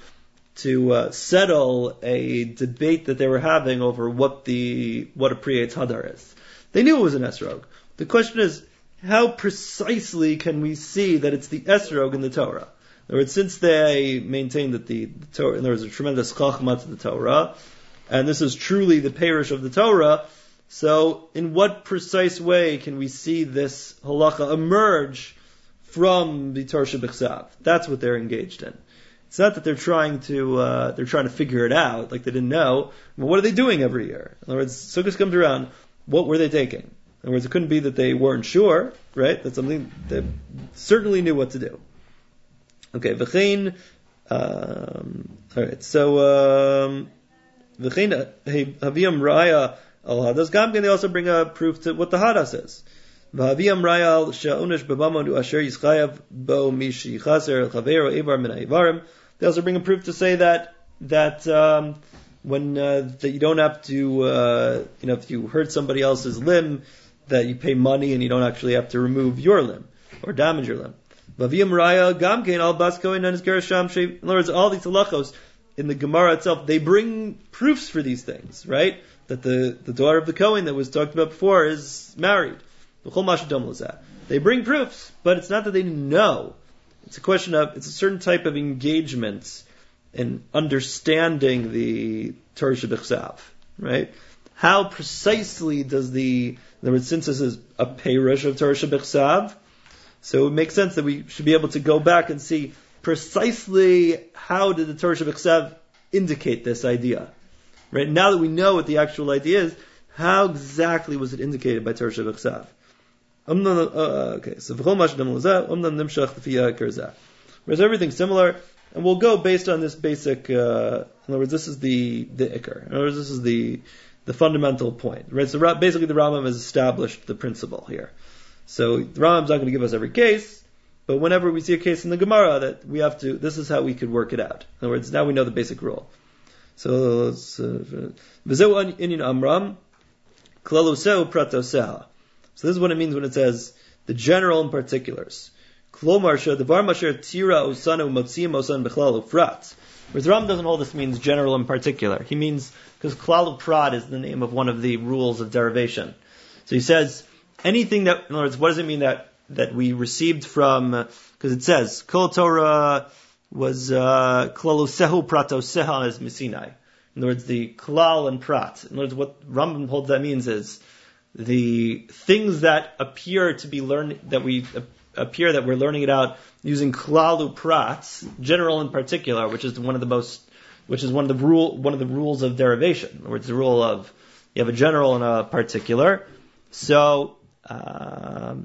settle a debate that they were having over what a Priyetz Hadar is. They knew it was an esrog. The question is, how precisely can we see that it's the esrog in the Torah? In other words, since they maintain that the Torah, there is a tremendous chachma to the Torah, and this is truly the parish of the Torah, so in what precise way can we see this halacha emerge from the Torah Shebechsav? That's what they're engaged in. It's not that they're trying to figure it out, like they didn't know. Well, what are they doing every year? In other words, Sukkot comes around, what were they taking? In other words, it couldn't be that they weren't sure, right? That's something they certainly knew what to do. Okay, v'chein. Alright, so v'chein haviyam raya al hadas gamken. They also bring a proof to what the hadas is. V'haviyam raya al sha'unish b'bamonu asher yischayav bo mishi chaser chavero evar min ha'evarim. They also bring a proof to say that when that you don't have to if you hurt somebody else's limb, that you pay money and you don't actually have to remove your limb or damage your limb. In other words, all these halachos in the Gemara itself, they bring proofs for these things, right? That the daughter of the Kohen that was talked about before is married. They bring proofs, but it's not that they didn't know. It's a question of, it's a certain type of engagement in understanding the Torah Shebechsav, right? How precisely does in other words, since this is a peirush of Torah Shebechsav, so it makes sense that we should be able to go back and see precisely how did the Torah Shebechsav indicate this idea. Right? Now that we know what the actual idea is, how exactly was it indicated by Torah Shebechsav? Okay, so whereas everything's similar, and we'll go based on this basic, in other words, this is the ikar. In other words, this is the fundamental point. Right? So basically the Rambam has established the principle here. So the Rambam's not going to give us every case, but whenever we see a case in the Gemara that we have to, this is how we could work it out. In other words, now we know the basic rule. So V'zeu inyan amram, klaloseu pratoseha. So this is what it means when it says the general and particulars. Klomar she'davar masher tira osanu motziyim osan bechlal ufrat. Whereas the Rambam doesn't hold this means general and particular. He means, because klal ufrat is the name of one of the rules of derivation. So he says, anything that, in other words, what does it mean that we received from, because it says, Kol Torah was, Klalosehu Pratoseha is Misinai. In other words, the Klal and Prat. In other words, what Rambam holds that means is, the things that appear to be learned, that we're learning it out using Klalu Prat, general in particular, which is one of the rules of derivation. In other words, the rule of, you have a general and a particular. So, and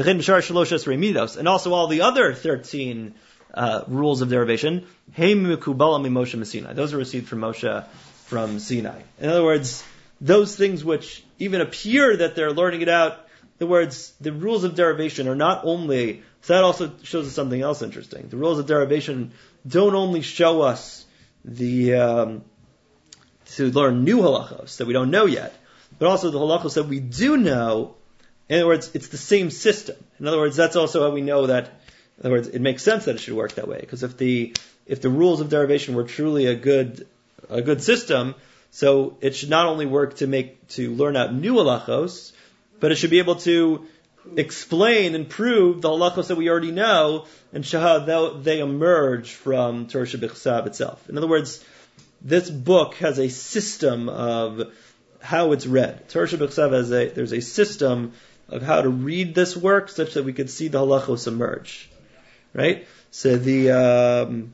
also all the other 13 rules of derivation, those are received from Moshe from Sinai. In other words, those things which even appear that they're learning it out, in other words, the rules of derivation are not only, so that also shows us something else interesting. The rules of derivation don't only show us to learn new halachos that we don't know yet, but also the halachos that we do know. In other words, it's the same system. In other words, that's also how we know that. In other words, it makes sense that it should work that way. Because if the rules of derivation were truly a good system, so it should not only work to learn out new halachos, but it should be able to explain and prove the halachos that we already know and show how they emerge from Torah Shebechsav itself. In other words, this book has a system of how it's read. Torah Shebechsav there's a system of how to read this work such that we could see the halachos emerge. Right? So so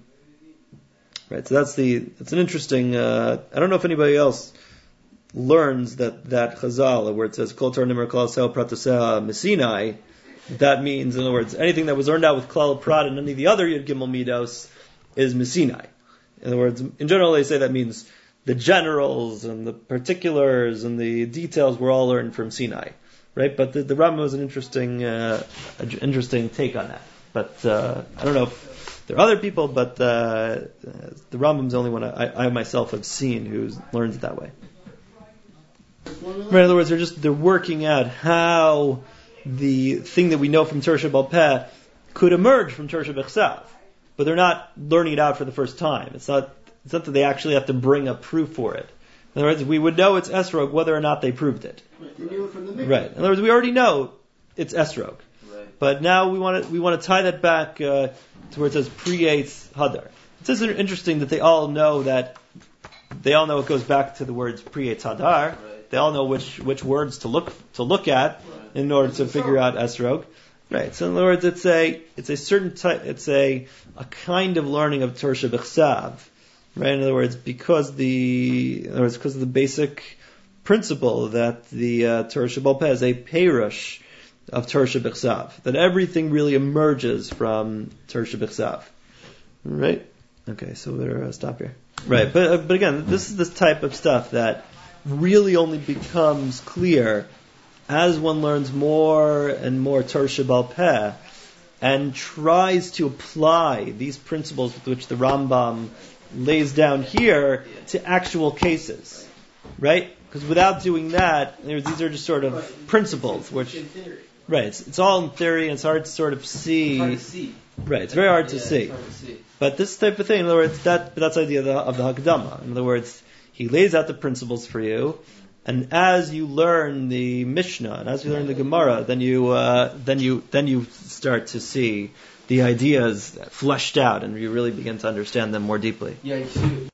that's an interesting, I don't know if anybody else learns that Chazal, where it says, Kol Torah Nimar Klal Yisrael Prataseh Messinai, that means, in other words, anything that was learned out with Klal Prat and any of the other Yud Gimel Midos is Messinai. In other words, in general they say that means the generals and the particulars and the details were all learned from Sinai. Right? But the Rambam was an interesting take on that. But I don't know if there are other people, but the Rambam's the only one I myself have seen who learns it that way. Right, in other words, they're working out how the thing that we know from Torah Sheba'al Peh could emerge from Torah Shebechsav, but they're not learning it out for the first time. It's not that they actually have to bring a proof for it. In other words, we would know it's esrog whether or not they proved it. Right. In other words, we already know it's esrog. But now we want to tie that back to where it says pre-Eitz Hadar. It's just interesting that they all know it goes back to the words pre-Eitz Hadar. Right. They all know which words to look at in order to figure out esrog. Right. So in other words, it's a certain type. It's a kind of learning of Torah Shebechsav. Right. In other words, because of the basic principle that the Torah Sheba'al Peh is a perush of Torah Shebechsav, that everything really emerges from Torah Shebechsav. Right? Okay, so we'll stop here. Right, but again, this is this type of stuff that really only becomes clear as one learns more and more Torah Sheba'al Peh and tries to apply these principles with which the Rambam lays down here to actual cases. Right? Because without doing that, these are just sort of principles, which... Right, it's all in theory, and it's hard to sort of see.
It's hard to see.
Right, it's very hard to see.
It's hard to see.
But this type of thing, in other words, that's the idea of the Hakdama. In other words, he lays out the principles for you, and as you learn the Mishnah and as you learn the Gemara, then you start to see the ideas fleshed out, and you really begin to understand them more deeply.
Yeah, you see.